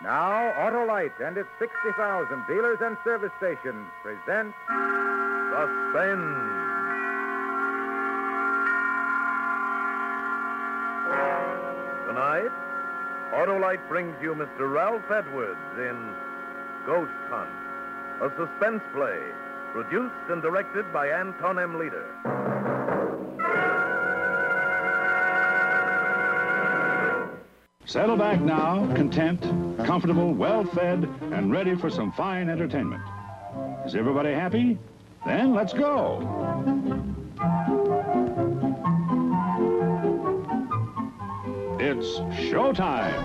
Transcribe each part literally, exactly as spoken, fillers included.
Now, Autolite and its sixty thousand dealers and service stations present Suspense. Tonight, Autolite brings you Mister Ralph Edwards in Ghost Hunt, a suspense play produced and directed by Anton M. Leader. Settle back now, content, comfortable, well-fed, and ready for some fine entertainment. Is everybody happy? Then let's go. It's showtime.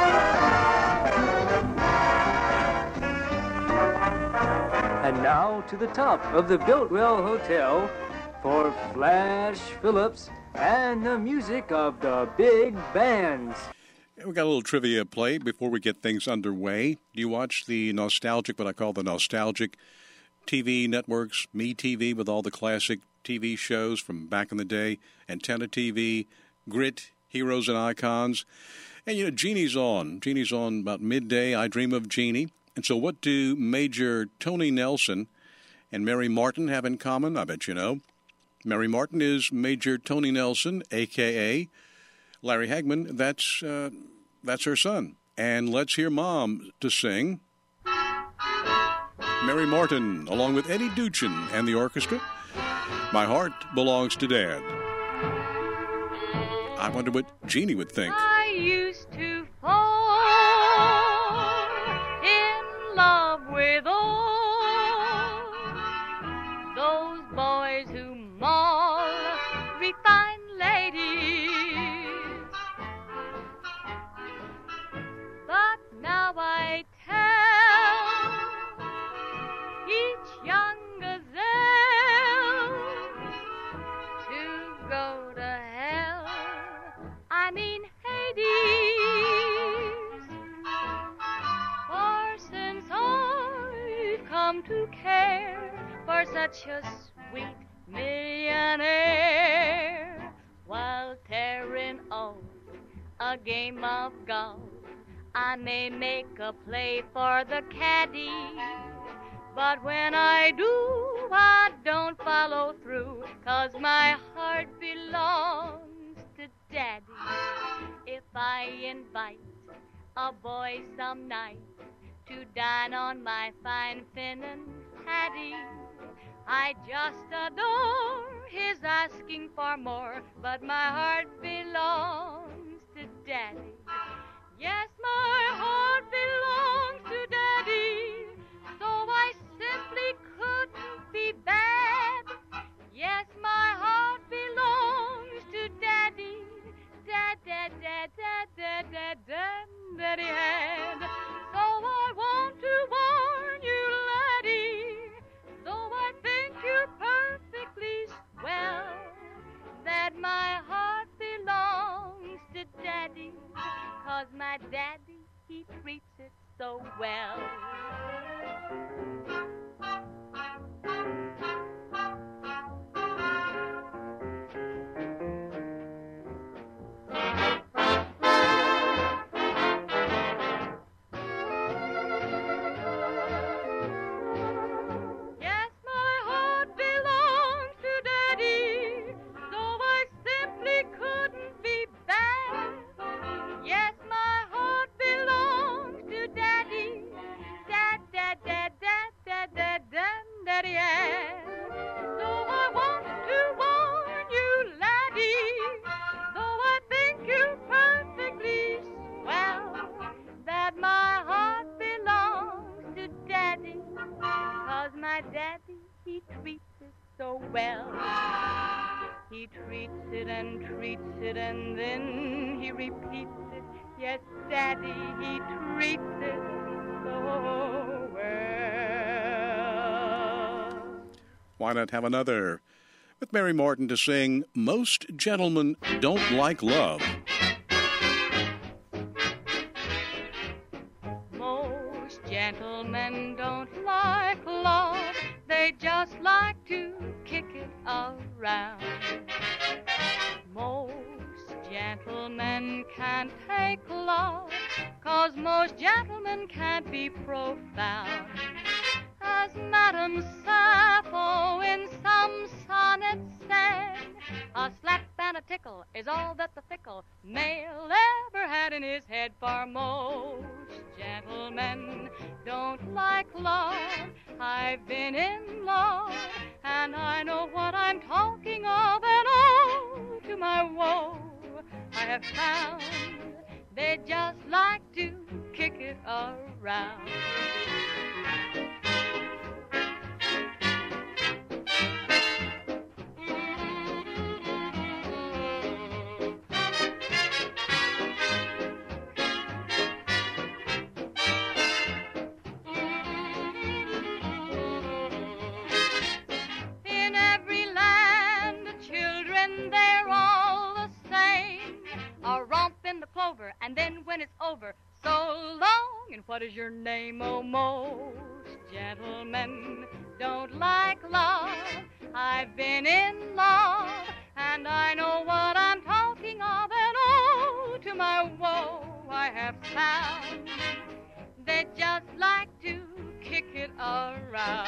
And now to the top of the Biltwell Hotel for Flash Phillips and the music of the big bands. We got a little trivia play before we get things underway. Do you watch the nostalgic, what I call the nostalgic T V networks, MeTV with all the classic T V shows from back in the day, Antenna T V, Grit, Heroes and Icons? And, you know, Jeannie's on. Jeannie's on about midday. I Dream of Jeannie. And so what do Major Tony Nelson and Mary Martin have in common? I bet you know. Mary Martin is Major Tony Nelson, a k a. Larry Hagman. That's, uh, that's her son. And let's hear Mom to sing. Mary Martin, along with Eddie Duchin and the orchestra. My Heart Belongs to Dad. I wonder what Jeannie would think. I used to fall in love with all those boys who maul refined ladies, but now I tell each young gazelle to go to hell. I mean Hades, for since I've come to care for such a sweet millionaire, while tearing off a game of golf, I may make a play for the caddy, but when I do, I don't follow through, 'cause my heart belongs to Daddy. If I invite a boy some night to dine on my fine Finnan Hattie, I just adore his asking for more, but my heart belongs to Daddy. Yes, my heart belongs to Daddy, so I simply couldn't be bad. Yes, my heart belongs to Daddy. Dad, dad, dad, dad, dad, dad, dad, Daddy had. So I want to warn you, laddie, though I think you're perfectly swell, that my heart belongs to Daddy, 'cause my daddy, he treats it so well. He treats it and treats it and then he repeats it. Yes, Daddy, he treats it so well. Why not have another with Mary Martin to sing Most Gentlemen Don't Like Love? Most gentlemen don't like love. They just like to kick it around. Most gentlemen can't take love, 'cause most gentlemen can't be profound. As Madame Sappho in some sonnet said, a slap and a tickle is all that the fickle male ever had in his head. For most gentlemen don't like love. I've been in love, and I know what I'm talking of, and oh, to my woe, I have found they just like to kick it around. And then when it's over, so long, and what is your name? Oh, most gentlemen don't like love. I've been in love, and I know what I'm talking of, and oh, to my woe, I have found they just like to kick it around.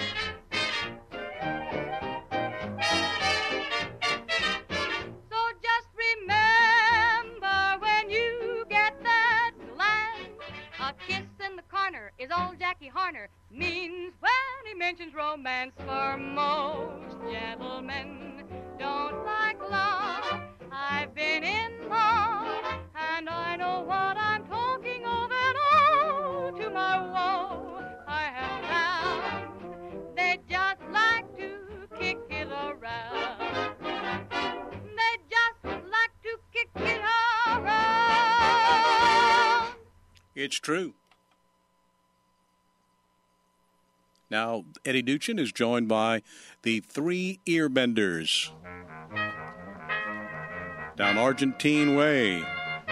Is all Jackie Harner means when he mentions romance. For most gentlemen don't like love. I've been in love, and I know what I'm talking of, and oh, to my woe, I have found they just like to kick it around. They just like to kick it around. It's true. Now, Eddie Duchin is joined by the Three Earbenders down Argentine Way.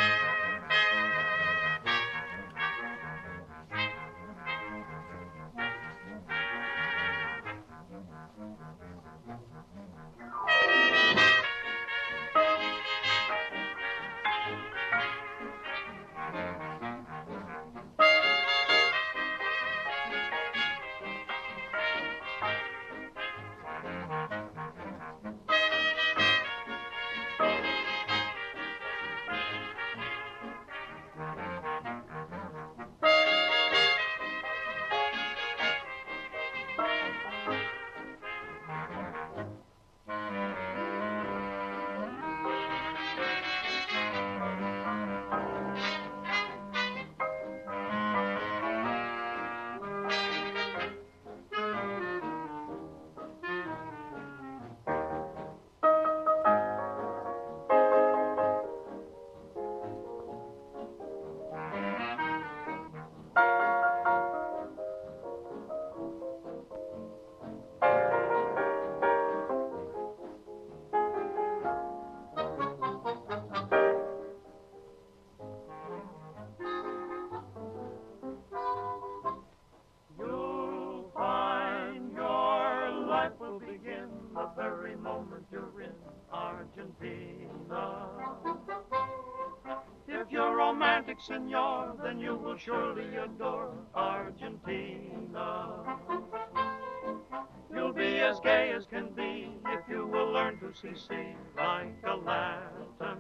Senor, then you will surely adore Argentina. You'll be as gay as can be if you will learn to see sea like a Latin.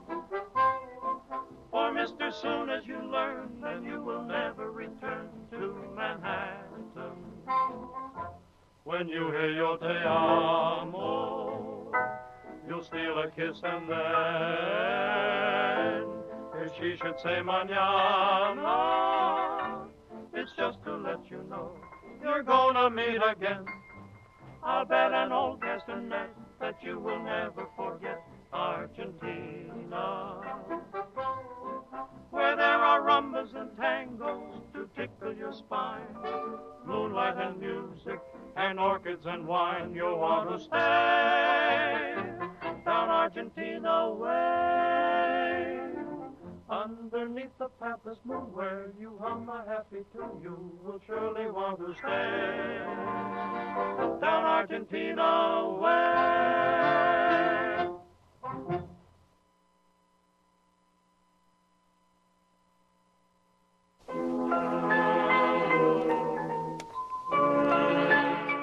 For Mister soon as you learn, then you will never return to Manhattan. When you hear your te amo, you'll steal a kiss and then if she should say mañana, it's just to let you know you're gonna meet again. I'll bet an old castanet that you will never forget Argentina, where there are rumbas and tangos to tickle your spine, moonlight and music and orchids and wine. You'll want to stay down Argentina way. Underneath the Pampas moon where you hum a happy tune, you will surely want to stay down Argentina way.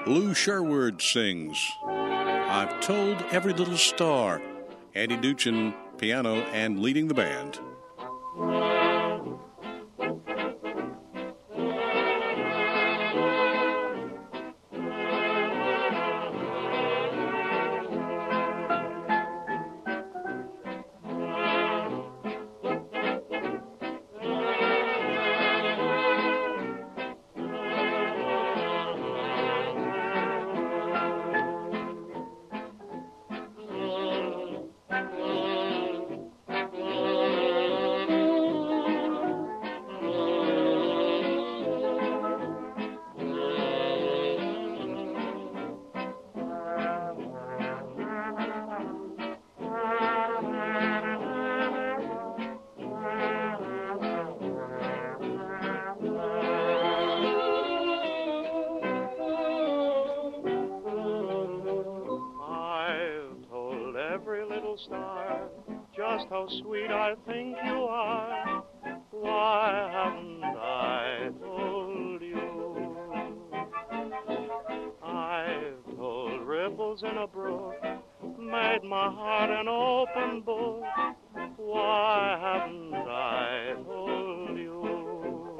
Lou Sherwood sings I've Told Every Little Star. Andy Duchin, piano and leading the band. Star, just how sweet I think you are. Why haven't I told you? I've told ripples in a brook, made my heart an open book. Why haven't I told you?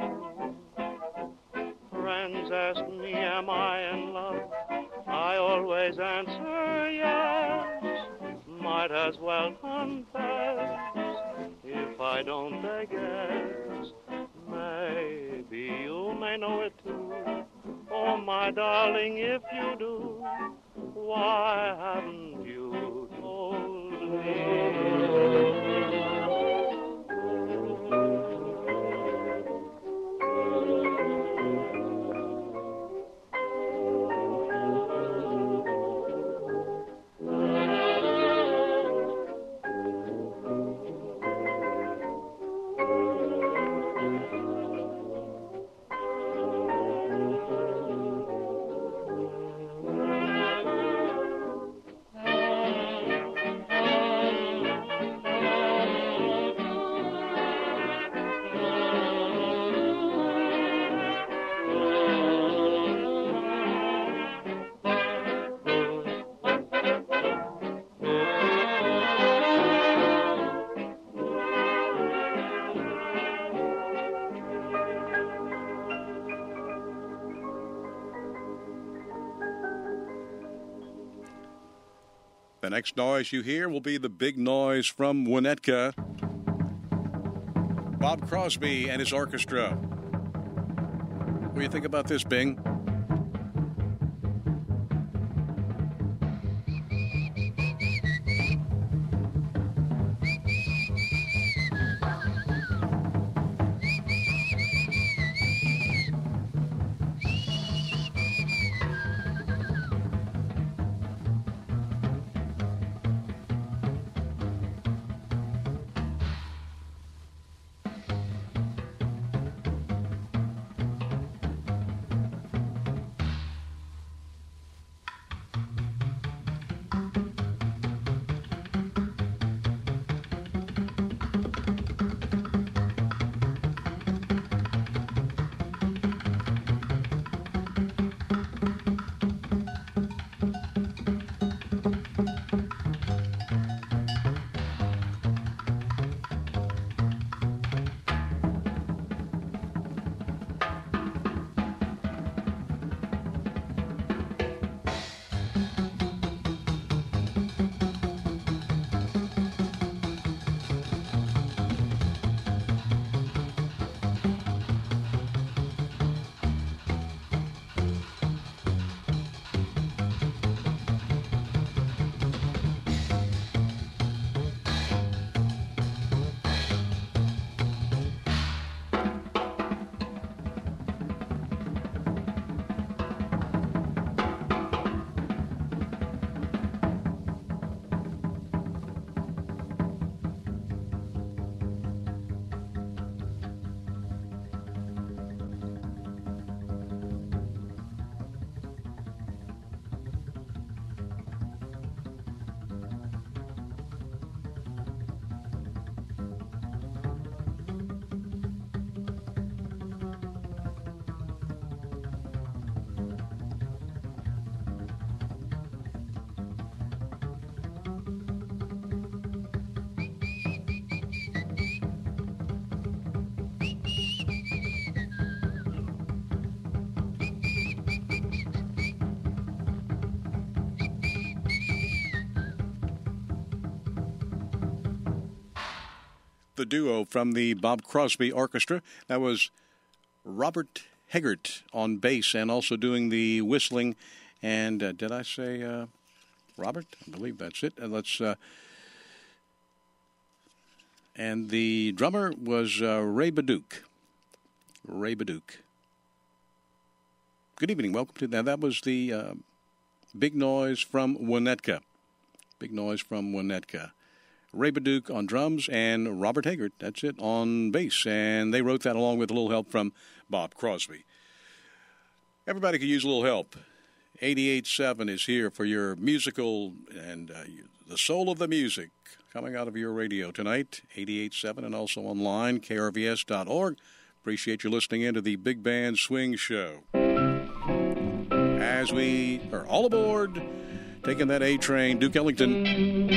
Friends ask me, am I in love? I always answer yes. Might as well confess, if I don't, I guess, maybe you may know it too. Oh, my darling, if you do, why haven't you told me? The next noise you hear will be the big noise from Winnetka. Bob Crosby and his orchestra. What do you think about this, Bing? the duo from the Bob Crosby Orchestra. That was Robert Heggert on bass and also doing the whistling. And uh, did I say uh, Robert? I believe that's it. And let's. Uh, and the drummer was uh, Ray Baduke. Ray Baduke. Good evening. Welcome to that. That was the uh, Big Noise from Winnetka. Big Noise from Winnetka. Ray Baduke on drums and Robert Heggert, that's it, on bass. And they wrote that along with a little help from Bob Crosby. Everybody could use a little help. eighty-eight point seven is here for your musical and uh, the soul of the music coming out of your radio tonight. eighty-eight point seven and also online, K R V S dot org. Appreciate you listening in to the Big Band Swing Show. As we are all aboard, taking that A train, Duke Ellington.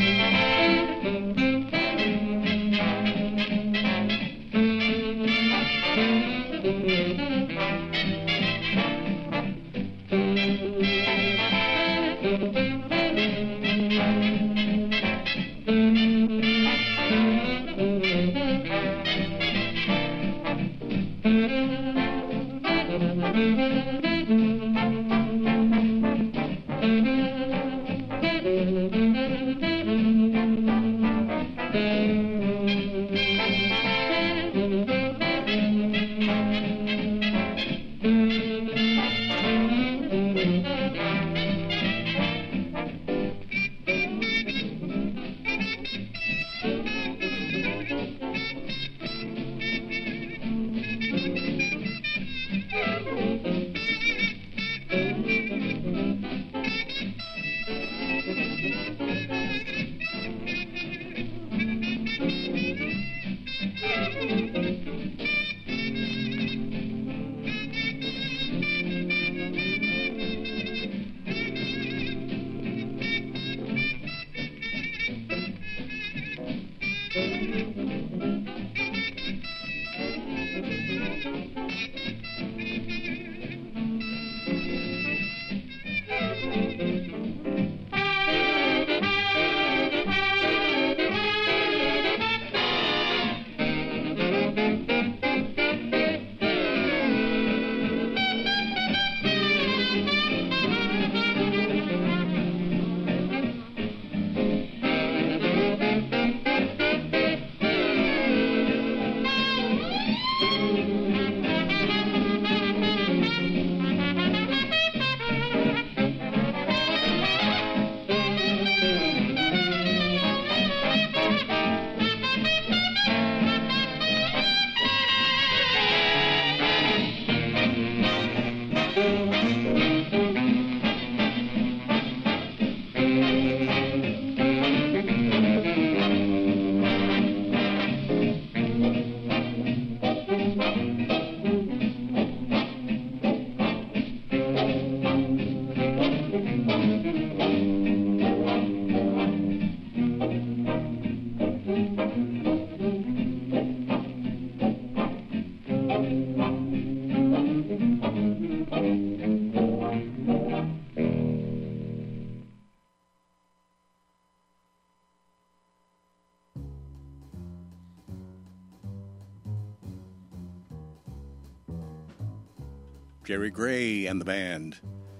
Jerry Gray and the band.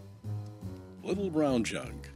Little Brown Jug.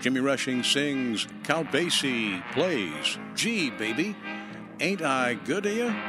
Jimmy Rushing sings, Count Basie plays, Gee, Baby, Ain't I Good to You?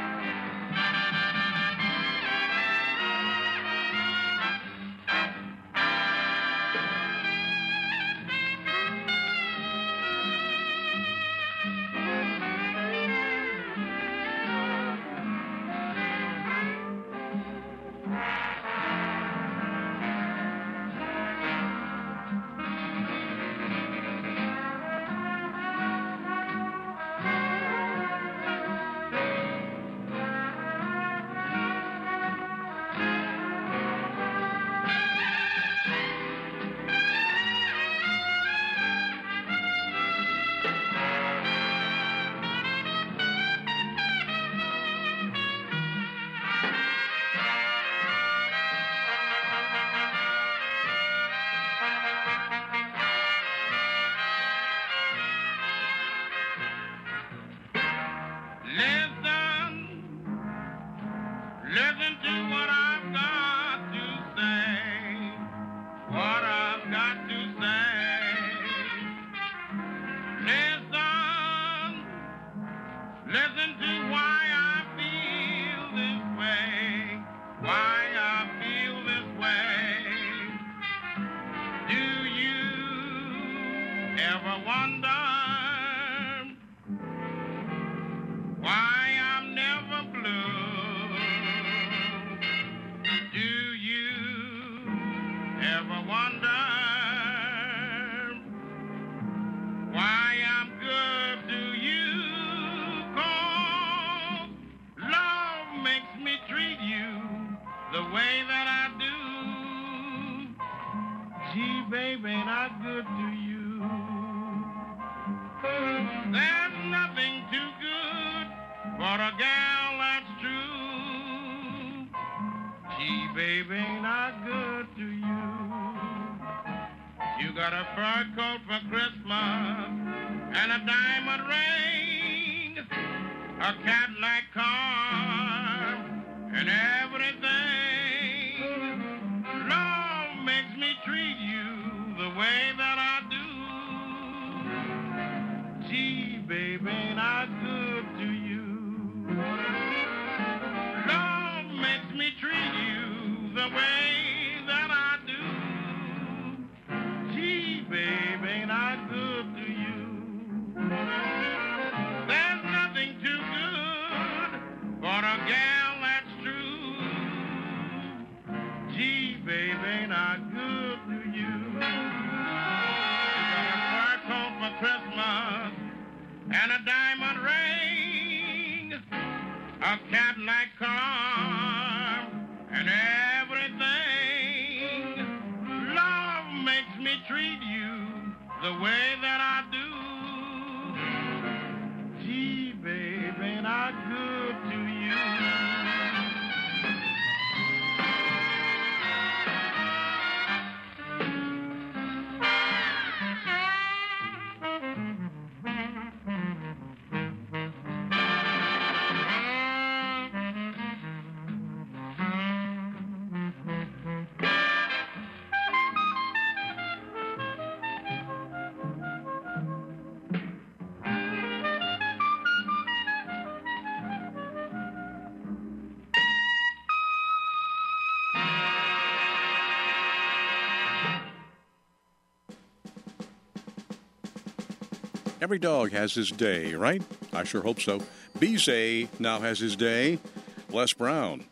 Every dog has his day, right? I sure hope so. Bizet now has his day. Les Brown.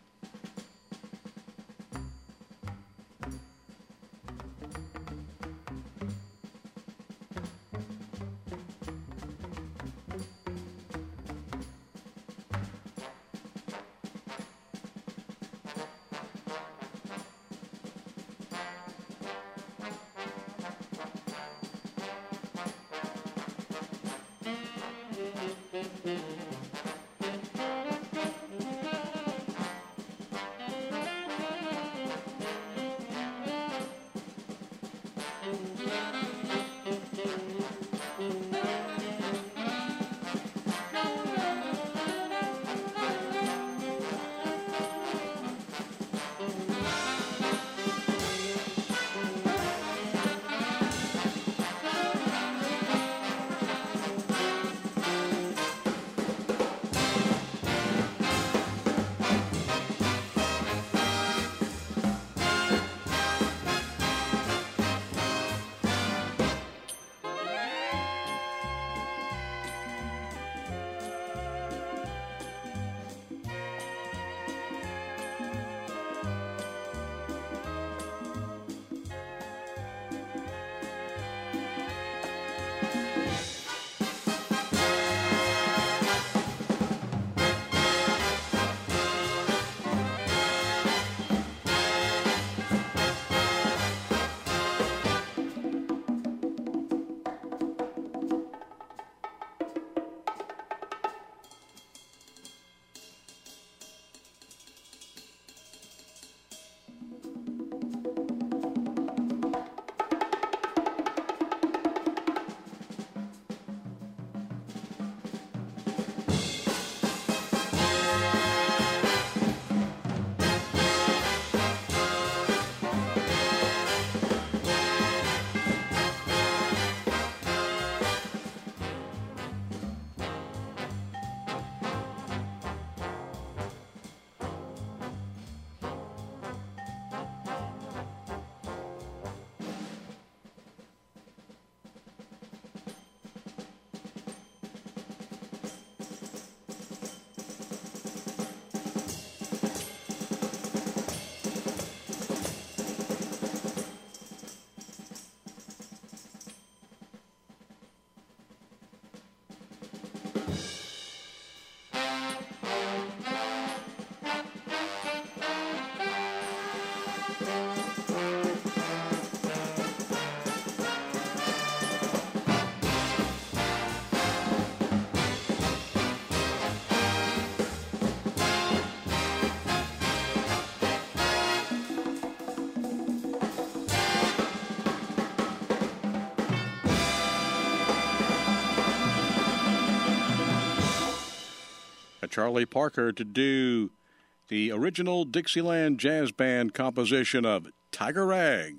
Charlie Parker to do the original Dixieland Jazz Band composition of Tiger Rag.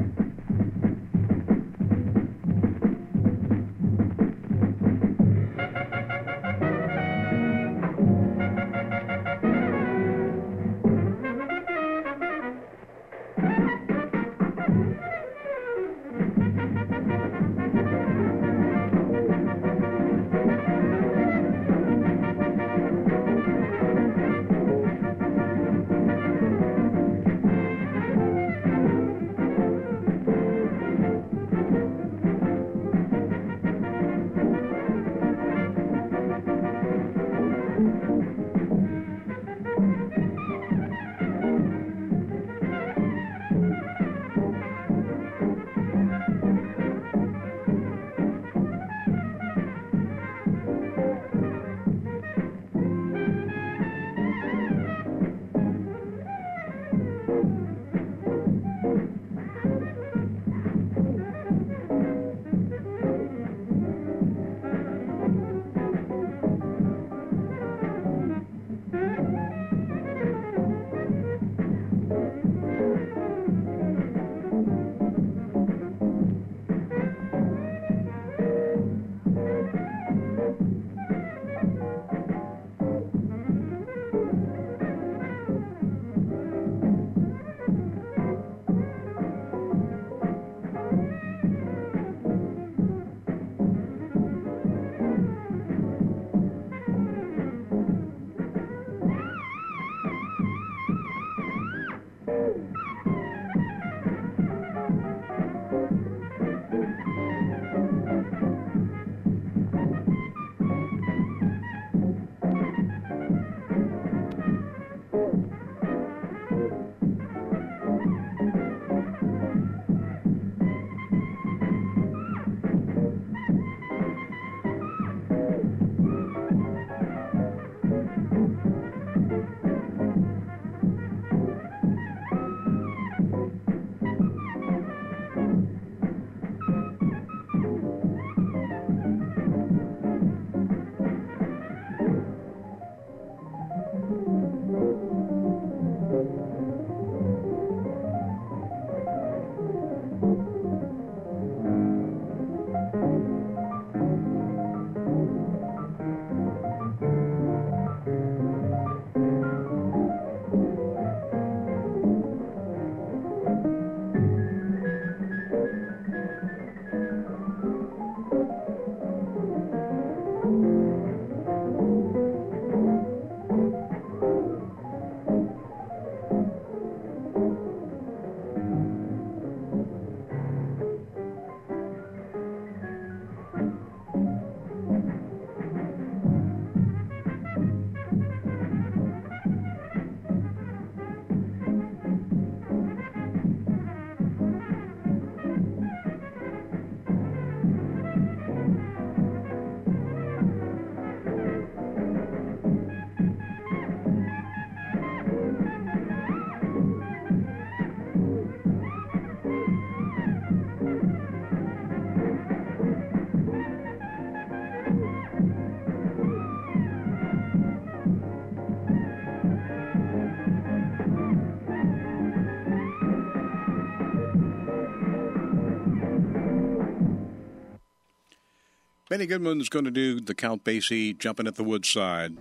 Benny Goodman's going to do the Count Basie Jumping at the Woodside.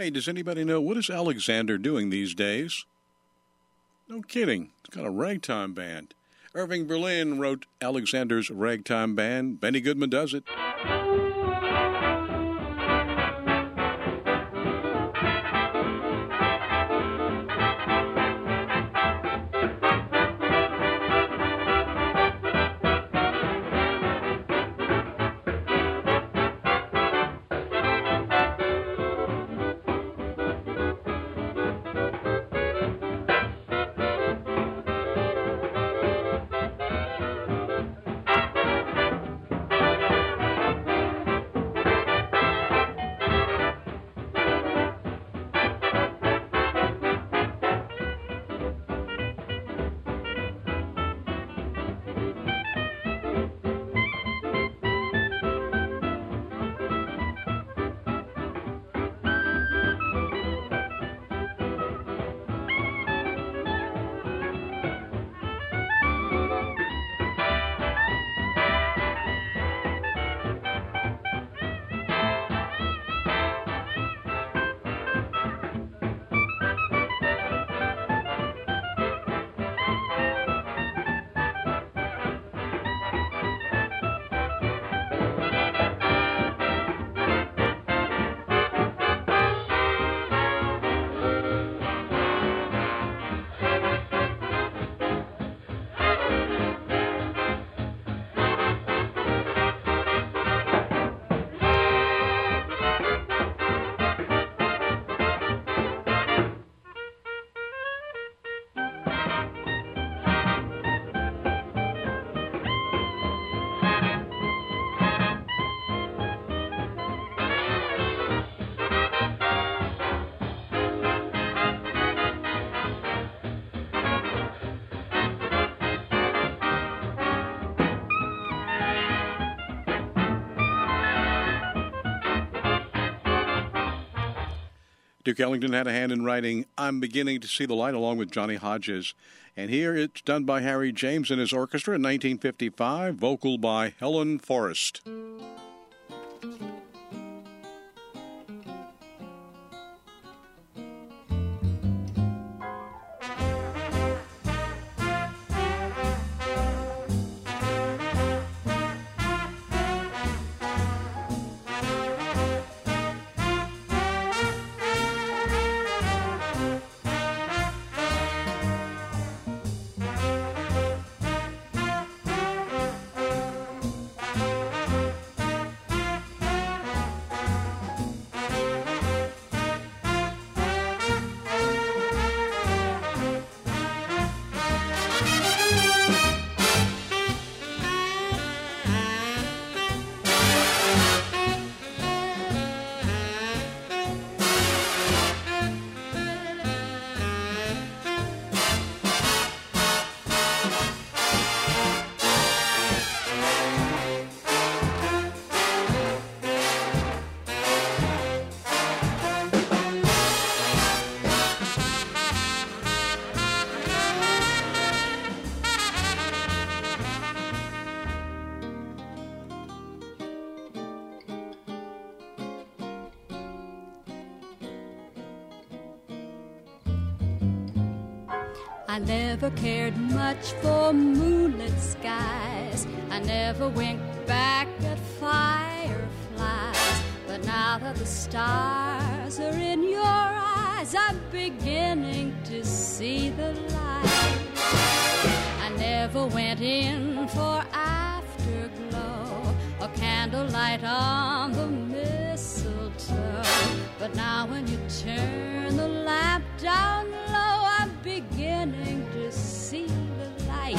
Hey, does anybody know what is Alexander doing these days? No kidding. He's got a ragtime band. Irving Berlin wrote Alexander's ragtime band. Benny Goodman does it. Duke Ellington had a hand in writing I'm Beginning to See the Light along with Johnny Hodges. And here it's done by Harry James and his orchestra in nineteen fifty-five, vocal by Helen Forrest. I never cared much for moonlit skies. I never winked back at fireflies. But now that the stars are in your eyes, I'm beginning to see the light. I never went in for afterglow or candlelight on the mistletoe. But now when you turn the lamp down low, I'm beginning to see the light.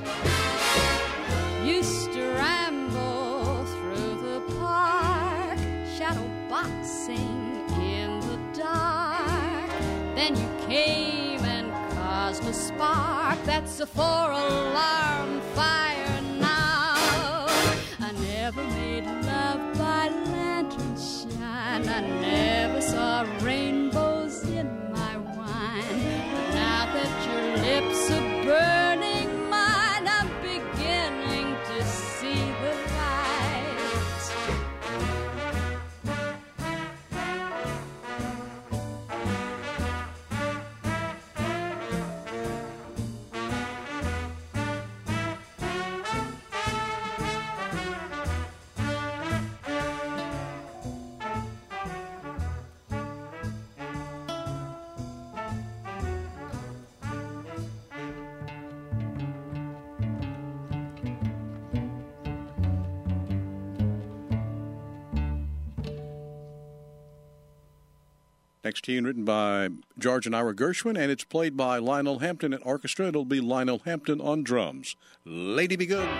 Used to ramble through the park, shadow boxing in the dark. Then you came and caused a spark. That's a four-alarm fire now. I never made love by lantern shine. I never saw rainbows in my wine. But now that your lips are burning mine, I'm beginning to see the light. Next tune written by George and Ira Gershwin, and it's played by Lionel Hampton at orchestra. It'll be Lionel Hampton on drums. Lady Be Good.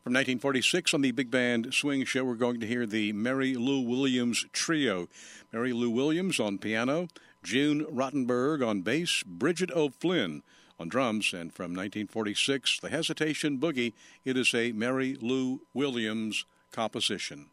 From nineteen forty-six on the Big Band Swing Show, we're going to hear the Mary Lou Williams Trio. Mary Lou Williams on piano, June Rottenberg on bass, Bridget O'Flynn on drums, and from nineteen forty-six, The Hesitation Boogie. It is a Mary Lou Williams composition.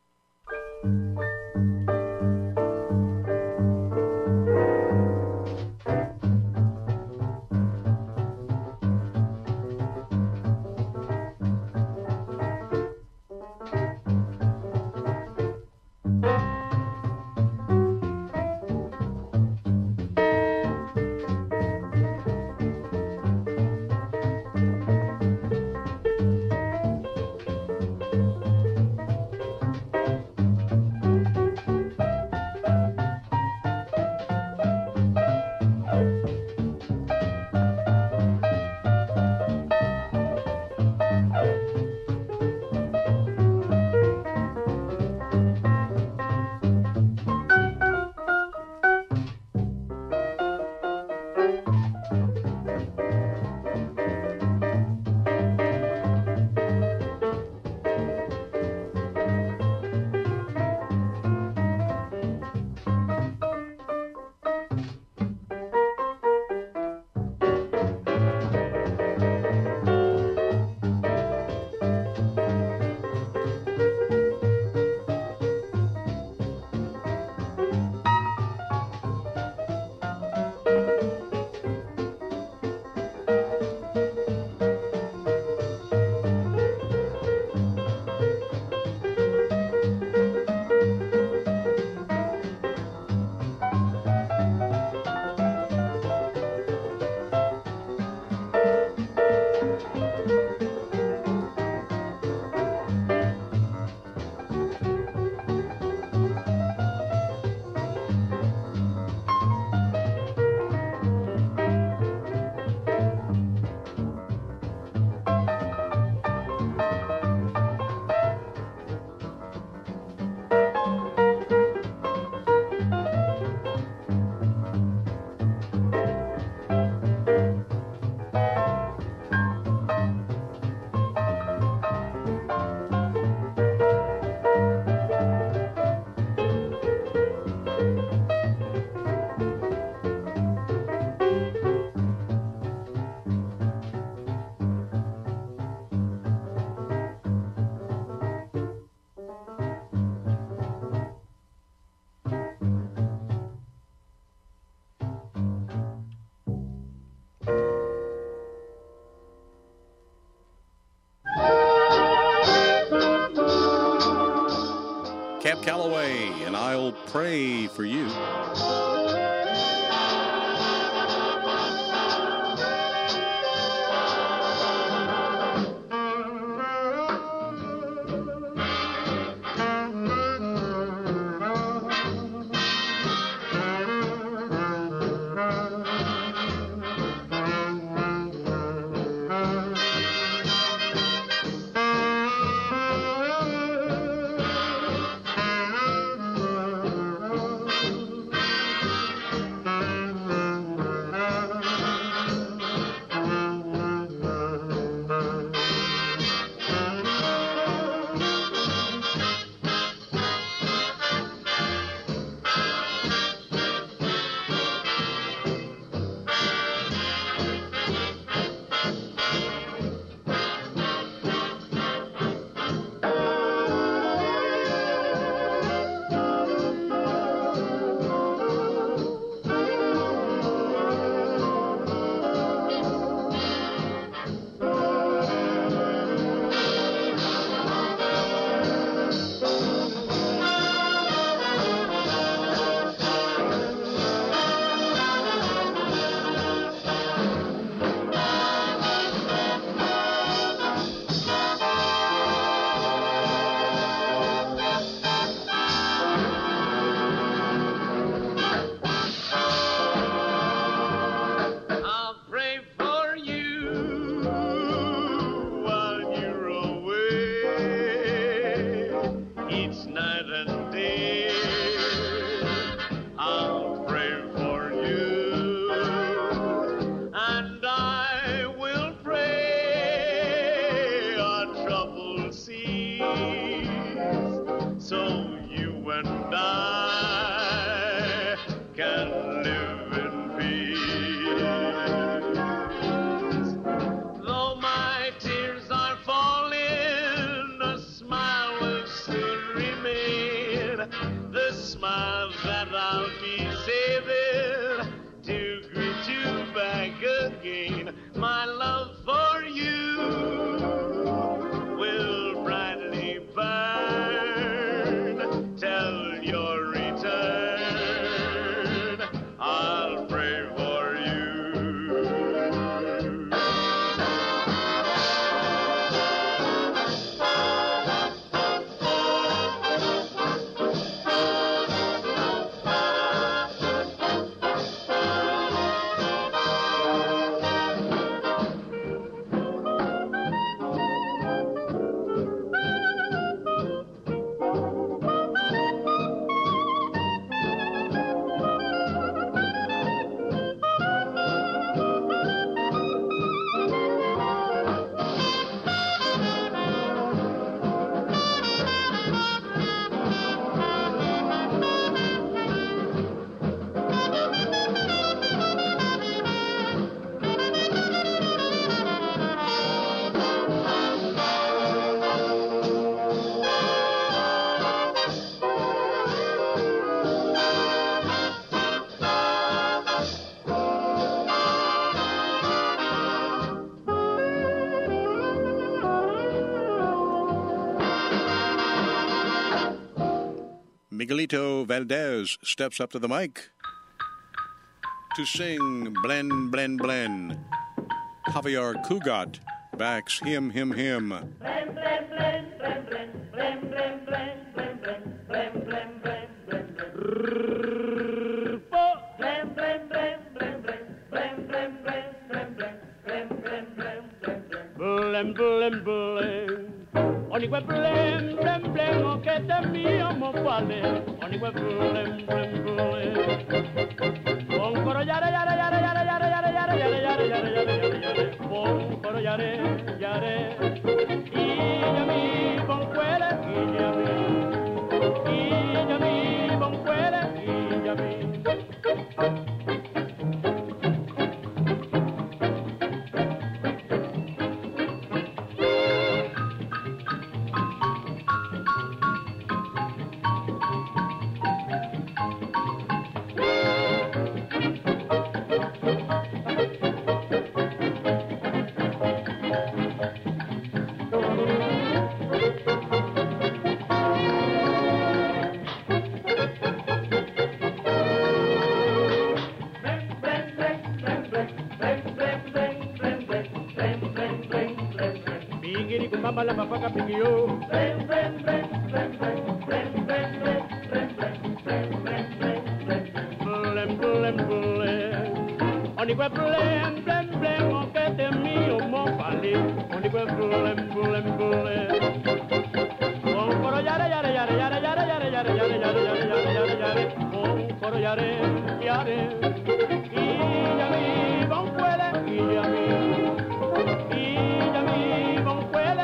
Cab Calloway, and I'll Pray for You. Miguelito Valdez steps up to the mic to sing Blend, Blend, Blend. Javier Cugat backs him, him, him. Blend, blend, blend, blend, blend, blend, blend, blend, blend, blend, blend, blend, blend, blend, blend. Blend, blend, blend, blend, blend, blend, blend, blend, blend, blend, blend, blend, blend, blend, blend. Blend, blend, blend. Onigwe blend, blend, blend, o que te mío mo vale. Onigwe blend, blend, blend. Con coro yare, yare, yare, yare, yare, yare, yare, yare, yare, yare, yare, yare. Con coro yare, yare. Y ya mi bon cuele, y ya mi. Y ya mi bon cuele, y ya mi. La papaca piquillo. Blend, blend, blend, blend, blend, blend, blend, blend, blend, blend, blend, blend, blend, blend. Onigwe blend, blend, blend, o que te mío mo vale. Onigwe blend, blend, blend. Con coro yare, yare, yare, yare, yare, yare, yare, yare, yare, yare, yare, yare, yare. Con coro yare, yare. Y ya mi bon cuele, y ya mi. Y ya mi bon cuele.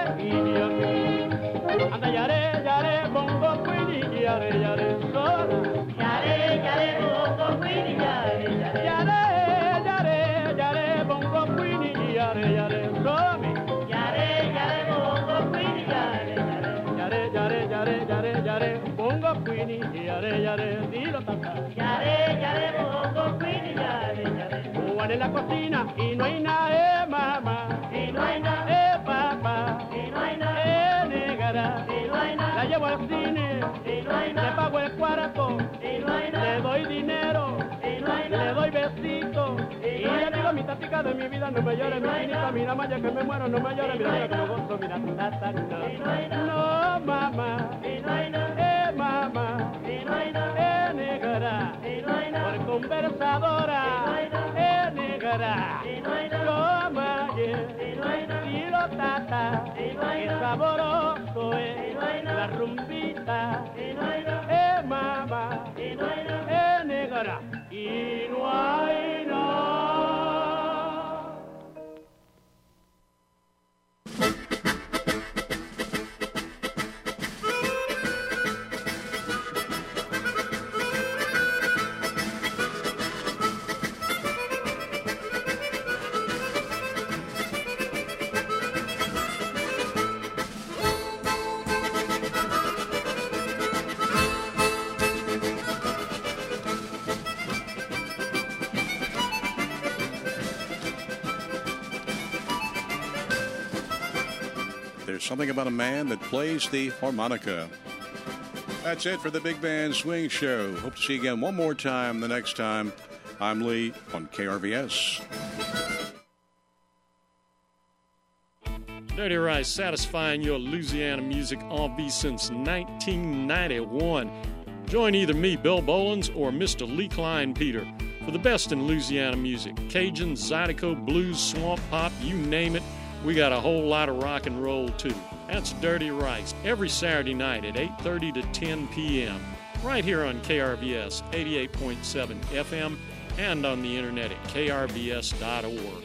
Anda yare, yare, bongo, quini, yare, yare, sola. Yare, yare, bongo, quini, yare, yare. Yare, yare, yare, bongo, quini, yare, yare, sola. Yare, yare, bongo, quini, yare, yare. Yare, yare, yare, yare, yare, bongo, quini, yare, yare, dilo tata. Yare, yare, bongo, quini, yare, yare. Juan en la cocina y no hay nada, eh, mamá. Y no hay nada, eh, papá. Y no hay nada, eh, la llevo al cine, le pago el cuarto, le doy dinero, le doy besitos, y ya digo mi táctica de mi vida, no me llores, mi finita, mira maya que me muero, no me llores, mira, mira que me gozo, mira, ta, ta, ta. No, mamá, eh, mamá, eh, negra, por conversadora, eh, negra, toma, y lo tata, qué saboroso es la rumbita, eh, mamá, eh, negra, y no hay nada. There's something about a man that plays the harmonica. That's it for the Big Band Swing Show. Hope to see you again one more time the next time. I'm Lee on K R V S. Dirty Rice, satisfying your Louisiana music en vie since nineteen ninety-one. Join either me, Bill Bolins, or Mister Lee Klein Peter for the best in Louisiana music. Cajun, Zydeco, blues, swamp pop, you name it. We got a whole lot of rock and roll, too. That's Dirty Rice, every Saturday night at eight thirty to ten p.m. right here on K R V S eighty-eight point seven F M and on the internet at K R V S dot org.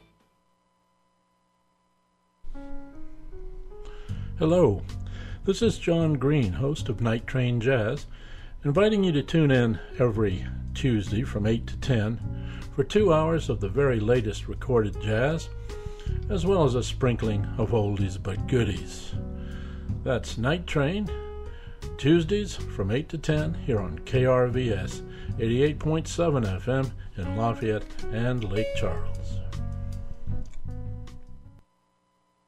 Hello, this is John Green, host of Night Train Jazz, inviting you to tune in every Tuesday from eight to ten for two hours of the very latest recorded jazz, as well as a sprinkling of oldies but goodies. That's Night Train, Tuesdays from eight to ten here on K R V S eighty-eight point seven F M in Lafayette and Lake Charles.